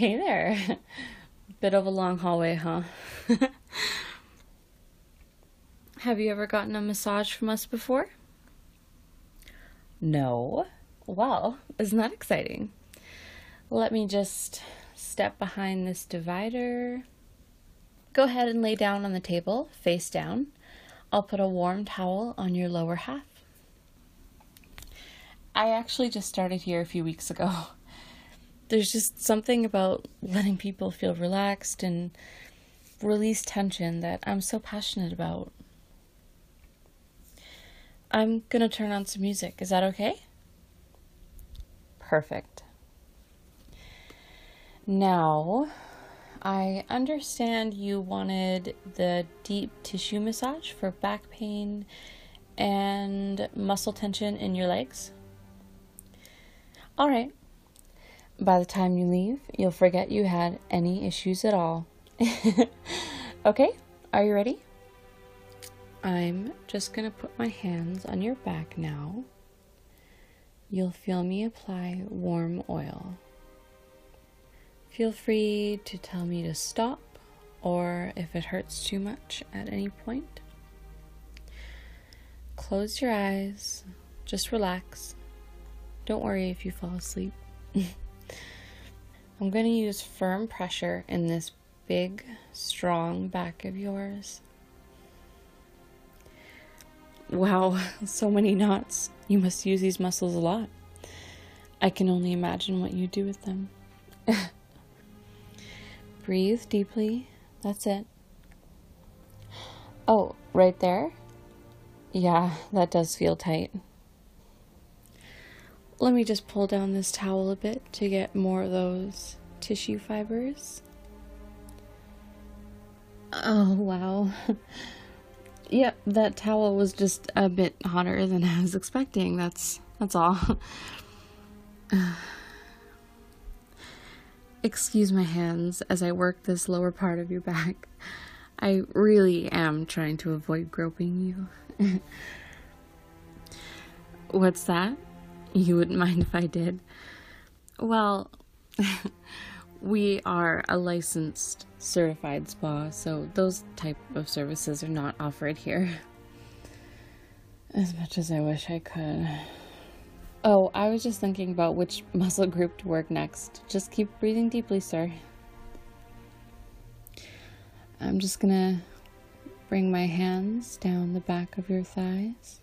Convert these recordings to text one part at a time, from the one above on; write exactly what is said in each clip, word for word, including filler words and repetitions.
Hey there. Bit of a long hallway, huh? Have you ever gotten a massage from us before? No. Well, isn't that exciting? Let me just step behind this divider. Go ahead and lay down on the table, face down. I'll put a warm towel on your lower half. I actually just started here a few weeks ago. There's just something about letting people feel relaxed and release tension that I'm so passionate about. I'm gonna turn on some music. Is that okay? Perfect. Now, I understand you wanted the deep tissue massage for back pain and muscle tension in your legs. All right. By the time you leave, you'll forget you had any issues at all. Okay, are you ready? I'm just gonna put my hands on your back now. You'll feel me apply warm oil. Feel free to tell me to stop or if it hurts too much at any point. Close your eyes, just relax. Don't worry if you fall asleep. I'm going to use firm pressure in this big, strong back of yours. Wow, so many knots. You must use these muscles a lot. I can only imagine what you do with them. Breathe deeply. That's it. Oh, right there? Yeah, that does feel tight. Let me just pull down this towel a bit to get more of those tissue fibers. Oh, wow. Yep, that towel was just a bit hotter than I was expecting. That's that's all. Excuse my hands as I work this lower part of your back. I really am trying to avoid groping you. What's that? You wouldn't mind if I did? Well, we are a licensed, certified spa, so those type of services are not offered here. As much as I wish I could. Oh, I was just thinking about which muscle group to work next. Just keep breathing deeply, sir. I'm just gonna bring my hands down the back of your thighs.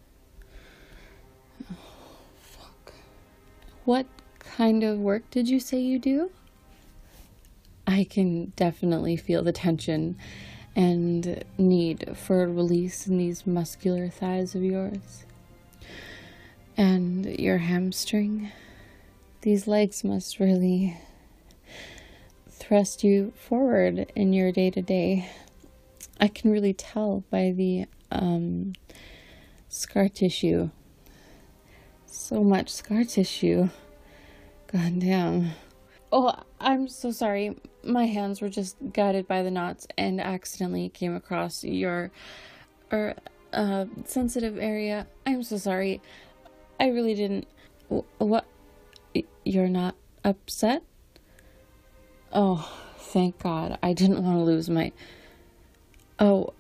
What kind of work did you say you do? I can definitely feel the tension and need for release in these muscular thighs of yours. And your hamstring. These legs must really thrust you forward in your day-to-day. I can really tell by the um, scar tissue. So much scar tissue. God damn. Oh, I'm so sorry. My hands were just guided by the knots and accidentally came across your or uh sensitive area. I'm so sorry. I really didn't. What? You're not upset? Oh, thank God. I didn't want to lose my. Oh,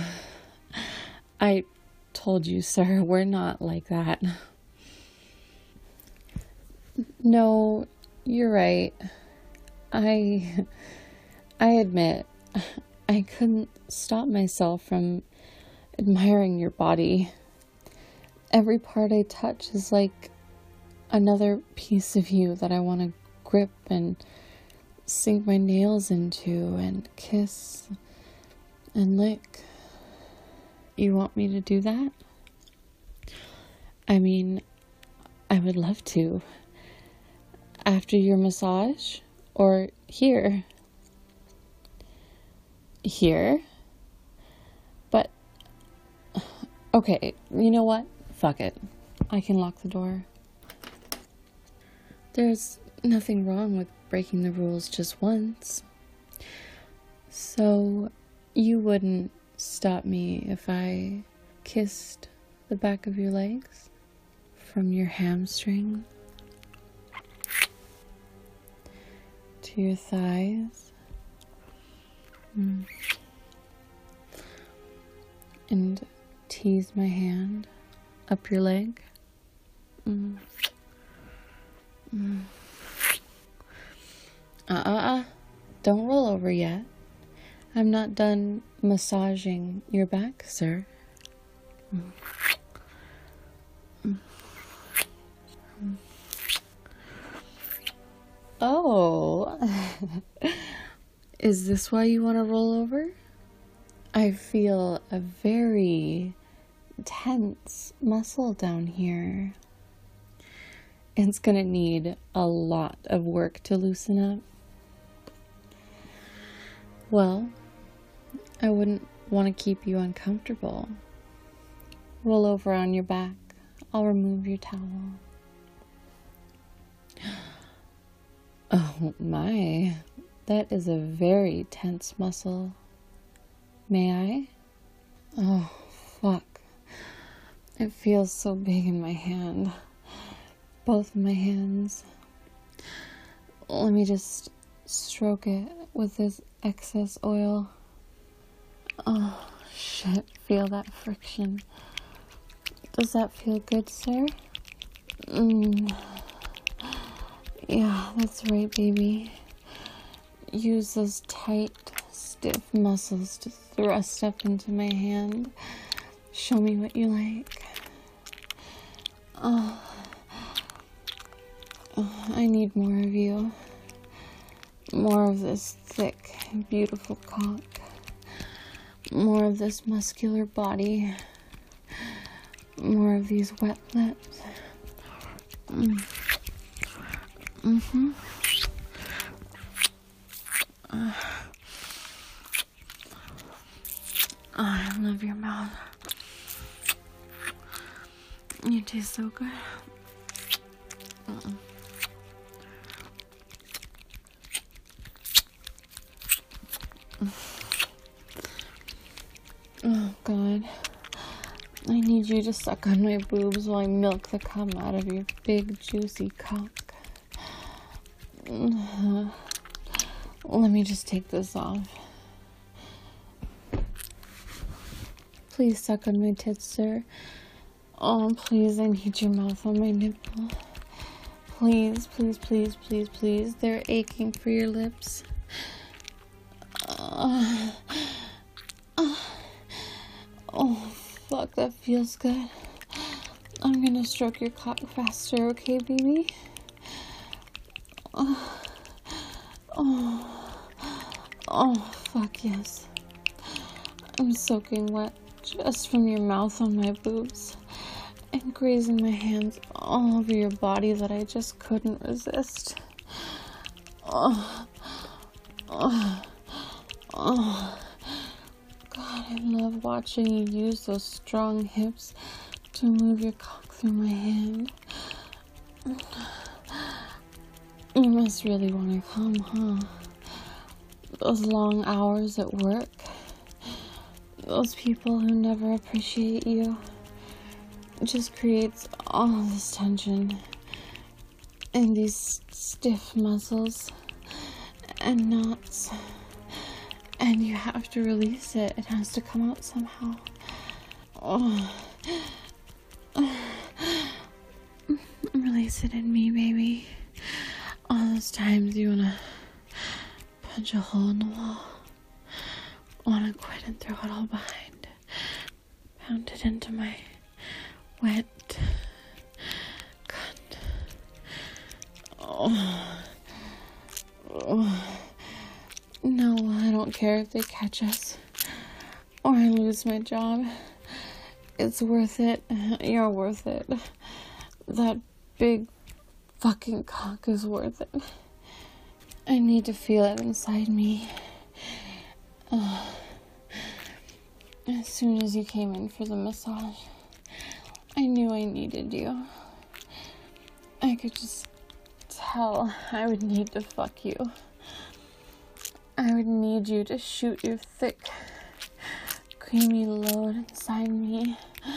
I told you, sir, we're not like that. No, you're right. I I admit I couldn't stop myself from admiring your body. Every part I touch is like another piece of you that I want to grip and sink my nails into and kiss and lick. You want me to do that? I mean, I would love to. After your massage? Or here? Here? But, okay, you know what? Fuck it. I can lock the door. There's nothing wrong with breaking the rules just once. So, you wouldn't stop me if I kissed the back of your legs? From your hamstring to your thighs. Mm. And tease my hand up your leg. Mm. Mm. Uh-uh-uh. Don't roll over yet. I'm not done massaging your back, sir. Mm. Mm. Mm. Oh. Is this why you want to roll over? I feel a very tense muscle down here. It's gonna need a lot of work to loosen up. Well, I wouldn't want to keep you uncomfortable. Roll over on your back. I'll remove your towel. Oh my, that is a very tense muscle. May I? Oh, fuck. It feels so big in my hand. Both of my hands. Let me just stroke it with this excess oil. Oh, shit. Feel that friction. Does that feel good, sir? Mm. Yeah, that's right, baby. Use those tight, stiff muscles to thrust up into my hand. Show me what you like. Oh, oh, I need more of you. More of this thick, beautiful cock. More of this muscular body. More of these wet lips. Mm. Mm-hmm. Uh, oh, I love your mouth. You taste so good. Uh-uh. Oh, God. I need you to suck on my boobs while I milk the cum out of your big, juicy cock. Uh, let me just take this off. Please suck on my tits, sir. Oh, please, I need your mouth on my nipple. Please, please, please, please, please. They're aching for your lips. Uh, uh, oh, fuck, that feels good. I'm gonna stroke your cock faster, okay, baby? Oh, oh, oh, fuck, yes. I'm soaking wet just from your mouth on my boobs and grazing my hands all over your body that I just couldn't resist. Oh, oh, oh. God, I love watching you use those strong hips to move your cock through my hand. You must really want to come, huh? Those long hours at work. Those people who never appreciate you. It just creates all this tension. And these stiff muscles. And knots. And you have to release it. It has to come out somehow. Oh. Release it in me, baby. All those times you wanna punch a hole in the wall, wanna quit and throw it all behind, pound it into my wet cunt. Oh. Oh. No, I don't care if they catch us or I lose my job. It's worth it. You're worth it. That big fucking cock is worth it. I need to feel it inside me. Uh, as soon as you came in for the massage, I knew I needed you. I could just tell I would need to fuck you. I would need you to shoot your thick, creamy load inside me.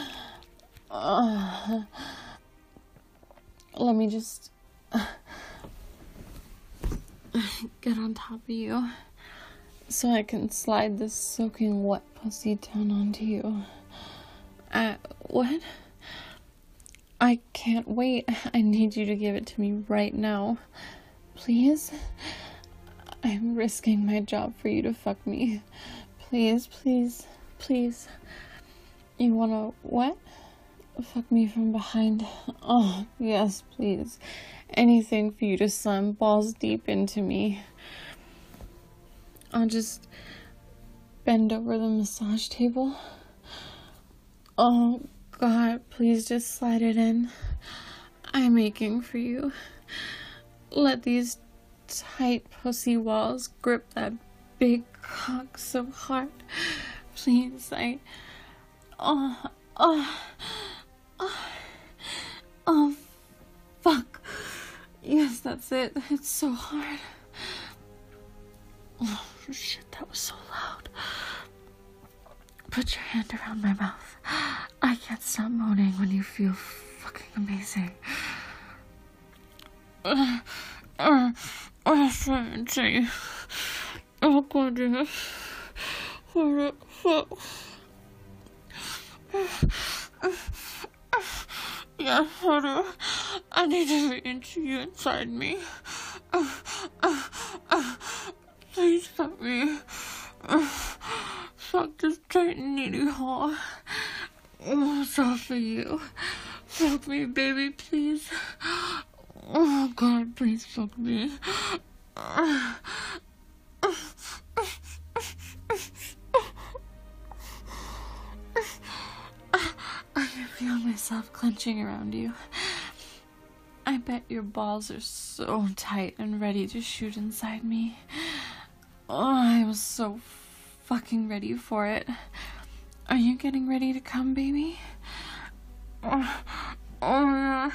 Uh, let me just... get on top of you so I can slide this soaking wet pussy down onto you. Uh, what? I can't wait. I need you to give it to me right now. Please? I'm risking my job for you to fuck me. Please, please, please. You wanna what? Fuck me from behind. Oh, yes, please. Anything for you to slam balls deep into me. I'll just bend over the massage table. Oh, God, please just slide it in. I'm aching for you. Let these tight pussy walls grip that big cock so hard. Please, I... Oh, oh, oh, oh, fuck. Yes, that's it. It's so hard. Oh, shit, that was so loud. Put your hand around my mouth. I can't stop moaning when you feel fucking amazing. Uh, uh, uh, seventy. Oh, goodness. What the fuck? Yeah, honey. I need to be into you inside me. Uh, uh, uh, please fuck me. Uh, fuck this tight and needy hole. Oh, it's all for you. Fuck me, baby, please. Oh, God, please fuck me. Uh, I can feel myself clenching around you. I bet your balls are so tight and ready to shoot inside me. Oh, I'm so fucking ready for it. Are you getting ready to come, baby? Oh, oh yeah.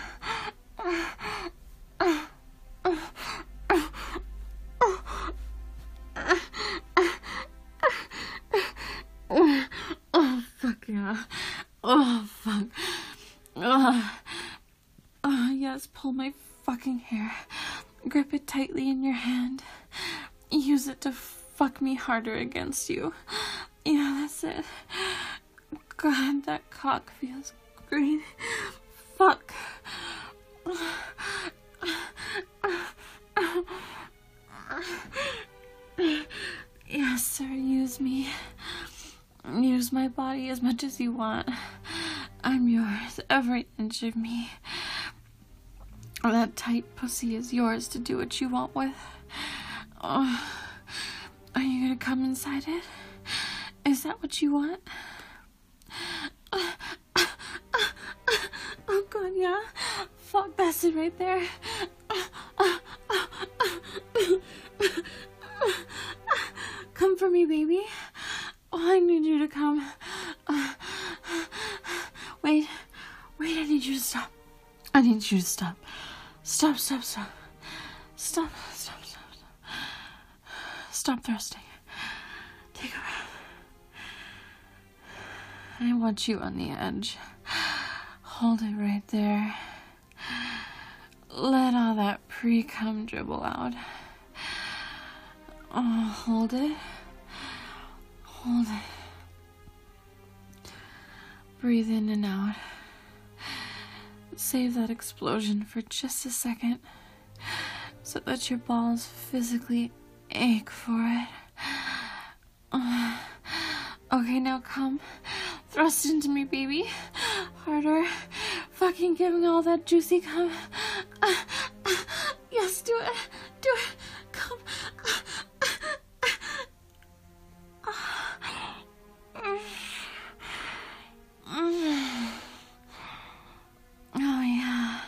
Oh, fuck yeah. Oh, fuck. Oh, oh, yes, pull my fucking hair. Grip it tightly in your hand. Use it to fuck me harder against you. Yeah, that's it. God, that cock feels great. Fuck. Yes, sir, use me. Use my body as much as you want. I'm yours, every inch of me. That tight pussy is yours to do what you want with. Oh, are you gonna come inside it? Is that what you want? Oh, God, yeah. Fuck, that's it right there. Come for me, baby. Oh, I need you to come. Wait. Wait, I need you to stop. I need you to stop. Stop, stop, stop. Stop, stop, stop, stop. Stop thrusting. Take a breath. I want you on the edge. Hold it right there. Let all that pre-cum dribble out. Oh, hold it. Hold it. Breathe in and out. Save that explosion for just a second so that your balls physically ache for it. Okay, now come. Thrust into me, baby. Harder. Fucking give me all that juicy cum. Yes, do it. Do it. Come. Oh, yeah.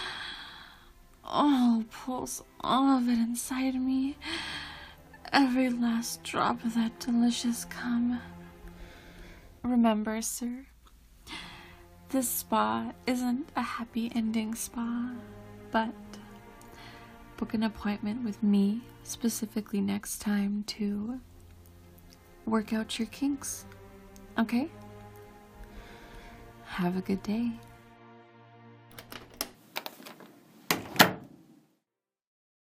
Oh, pulse all of it inside me. Every last drop of that delicious cum. Remember, sir, this spa isn't a happy ending spa, but book an appointment with me specifically next time to work out your kinks. Okay? Have a good day.